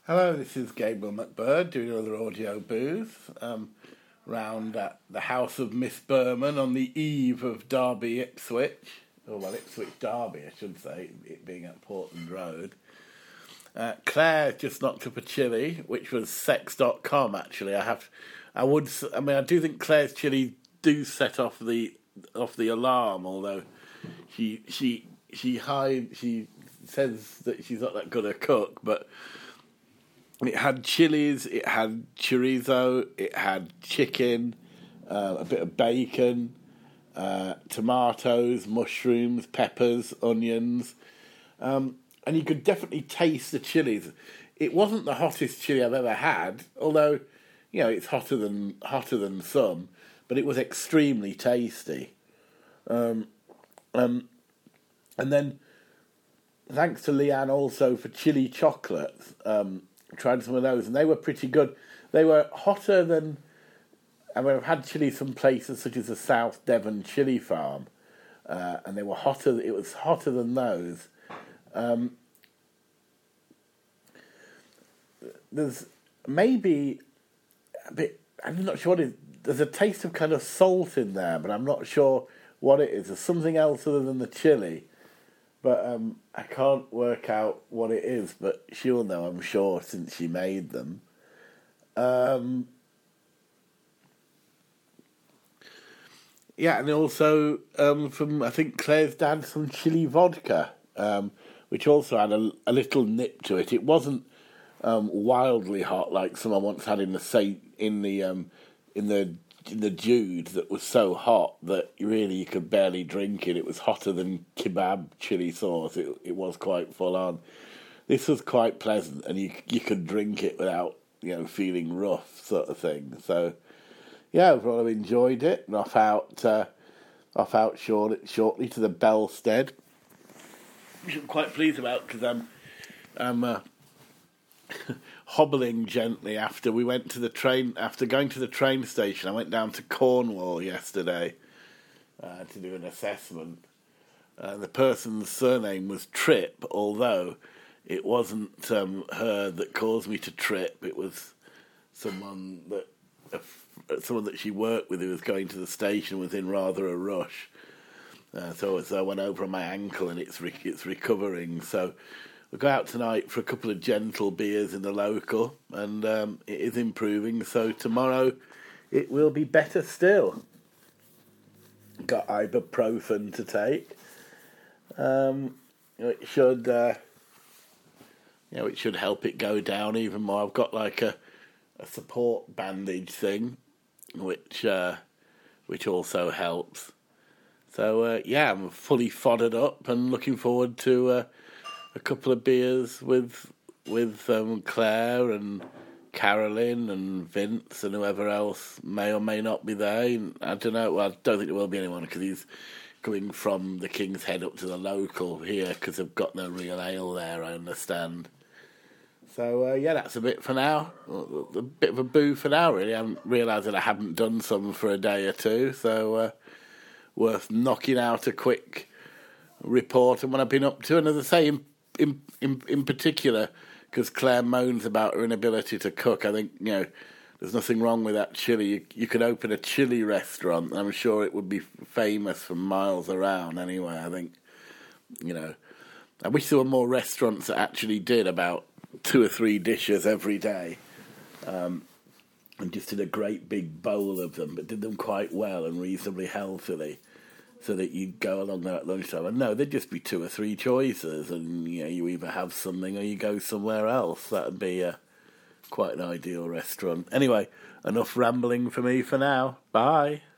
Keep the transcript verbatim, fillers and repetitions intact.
Hello, this is Gabriel McBird doing another audio booth um, round at the house of Miss Berman on the eve of Derby Ipswich, or well, Ipswich Derby, I should say, it being at Portland Road. Uh, Claire just knocked up a chili, which was sex dot com. Actually, I have, I would, I mean, I do think Claire's chili do set off the off the alarm, although she she she hide she says that she's not that good a cook, but. It had chilies, it had chorizo, it had chicken, uh, a bit of bacon, uh, tomatoes, mushrooms, peppers, onions. Um, and you could definitely taste the chilies. It wasn't the hottest chili I've ever had, although, you know, it's hotter than hotter than some, but it was extremely tasty. Um, um, and then, thanks to Leanne also for chili chocolates. Um, tried some of those, and they were pretty good. They were hotter than... I mean, I've had chili some places, such as the South Devon Chili Farm, uh, and they were hotter. It was hotter than those. Um, there's maybe a bit... I'm not sure what it is. There's a taste of kind of salt in there, but I'm not sure what it is. There's something else other than the chili. But um, I can't work out what it is, but she'll know, I'm sure, since she made them. Um, yeah, and also um, from, I think, Claire's dad, some chili vodka, um, which also had a, a little nip to it. It wasn't um, wildly hot like someone once had in the Saint, in the um, in the in the Jude, that was so hot that really you could barely drink it. It was hotter than kebab chili sauce. It it was quite full on. This was quite pleasant, and you you could drink it without, you know, feeling rough, sort of thing. So yeah, overall I enjoyed it. And off out uh, off out short, shortly to the Belstead, which I'm quite pleased about because I'm I'm. Uh, hobbling gently after we went to the train, after going to the train station. I went down to Cornwall yesterday uh, to do an assessment. Uh, the person's surname was Tripp, although it wasn't um, her that caused me to trip. It was someone that uh, someone that she worked with who was going to the station, was in rather a rush. Uh, so, so I went over on my ankle, and it's re- it's recovering. So we'll go out tonight for a couple of gentle beers in the local, and um, it is improving. So tomorrow it will be better still. Got ibuprofen to take. Um, it should, uh, you know, it should help it go down even more. I've got like a, a support bandage thing, which uh, which also helps. So uh, yeah, I'm fully foddered up and looking forward to Uh, a couple of beers with with um, Claire and Carolyn and Vince and whoever else may or may not be there. I don't know. Well, I don't think there will be anyone because he's coming from the King's Head up to the local here because they've got no real ale there, I understand. So, uh, yeah, that's a bit for now. A bit of a boo for now, really. I haven't realised that I haven't done some for a day or two, so uh, worth knocking out a quick report on what I've been up to. And as I say, in In, in in particular, because Claire moans about her inability to cook, I think, you know, there's nothing wrong with that chili. You, you could open a chili restaurant, and I'm sure it would be famous for miles around anyway. I think, you know, I wish there were more restaurants that actually did about two or three dishes every day, um, and just did a great big bowl of them, but did them quite well and reasonably healthily, so that you'd go along there at lunchtime. And no, there'd just be two or three choices, and you know, you either have something or you go somewhere else. That would be uh, quite an ideal restaurant. Anyway, enough rambling for me for now. Bye.